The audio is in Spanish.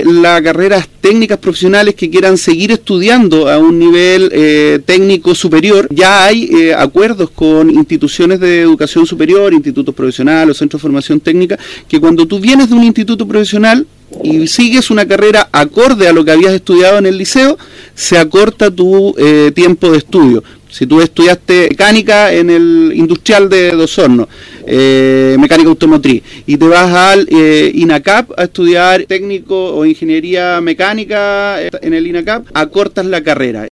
las carreras técnicas profesionales que quieran seguir estudiando a un nivel técnico superior, ya hay acuerdos con instituciones de educación superior, institutos profesionales o centros de formación técnica, que cuando tú vienes de un instituto profesional y sigues una carrera acorde a lo que habías estudiado en el liceo, se acorta tu tiempo de estudio. Si tú estudiaste mecánica en el industrial de Dos Hornos, mecánica automotriz, y te vas al INACAP a estudiar técnico o ingeniería mecánica en el INACAP, acortas la carrera.